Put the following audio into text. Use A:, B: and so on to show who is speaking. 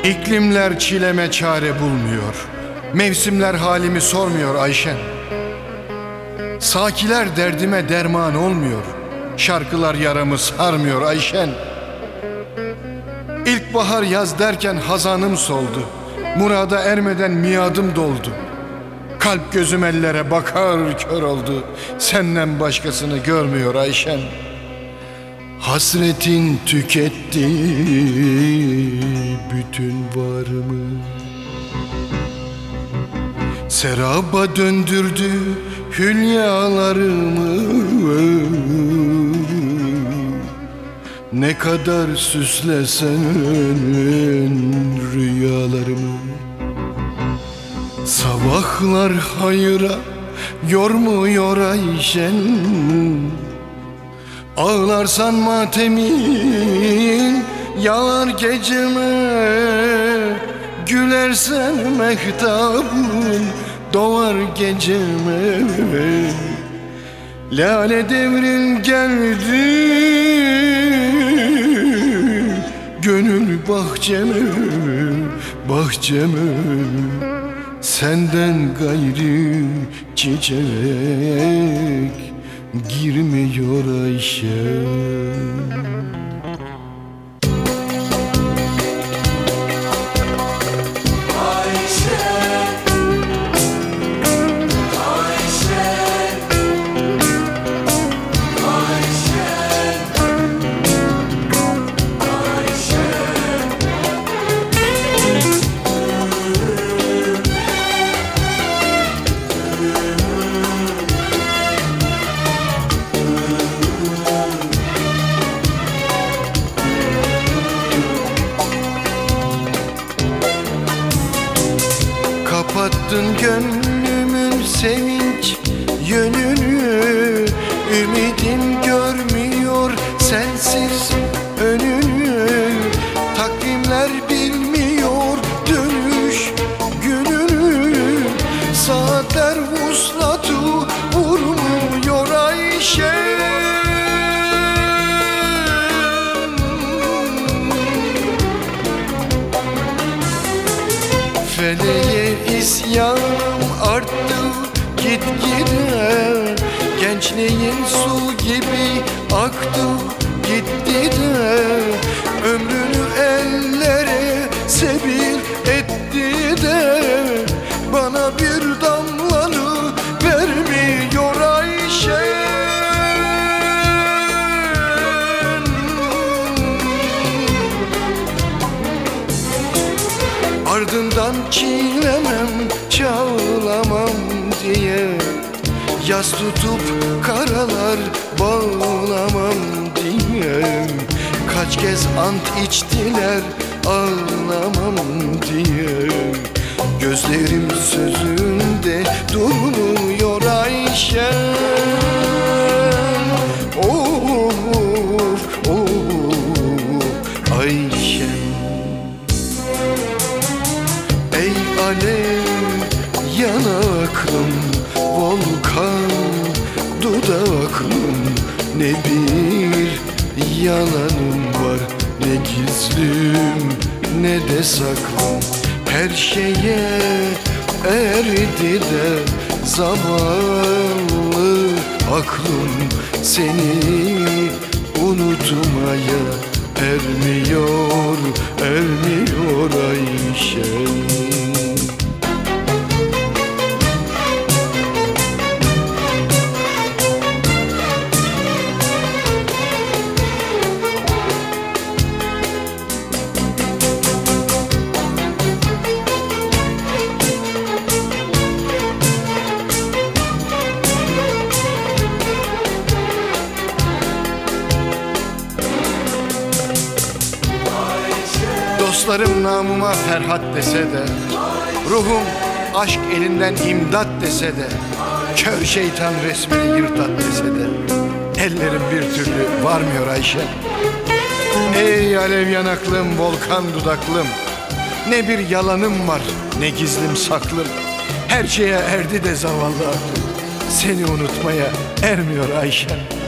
A: İklimler çileme çare bulmuyor, mevsimler halimi sormuyor Ayşen. Sakiler derdime derman olmuyor, şarkılar yaramı sarmıyor Ayşen. İlkbahar yaz derken hazanım soldu, murada ermeden miadım doldu. Kalp gözüm ellere bakar kör oldu, senden başkasını görmüyor Ayşen. Hasretin tüketti bütün varımı, seraba döndürdü hülyalarımı. Ne kadar süslesen rüyalarımı, sabahlar hayra yormuyor Ayşen. Ağlarsan matemin yağar geceme, gülersen mehtabın doğar geceme. Lale devrin geldi gönül bahçeme, bahçeme. Senden gayrı çiçek girmiyor Ayşe. Kapattın gönlümün sevinç yönünü, ümidim görmüyor sensiz önünü. Takvimler bilmiyor dönüş gününü, saatler vuslatı vurmuyor Ayşe. Feleğe isyanım arttı gitgide, gençliğin su gibi aktı gitti de, ömrünü ellere sebil etti de, bana bir damlanı vermiyor Ayşe. Ardından çiğnemem, çağlamam diye, yas tutup karalar bağlamam diye, kaç kez ant içtiler ağlamam diye. Gözlerim sözünde durmuyor Ayşe. Of of Ayşe. Ey alev yanaklım, volkan dudaklım, ne bir yalanım var, ne gizlim ne de saklım. Her şeye erdi de zavallı aklım, seni unutmaya ermiyor, ermiyor Ayşe. Dostlarım namıma Ferhat dese de, ruhum aşk elinden imdat dese de, kör şeytan resmini yırtat dese de, ellerim bir türlü varmıyor Ayşe. Ey alev yanaklım, volkan dudaklım, ne bir yalanım var, ne gizlim saklım. Her şeye erdi de zavallı aklım, seni unutmaya ermiyor Ayşe.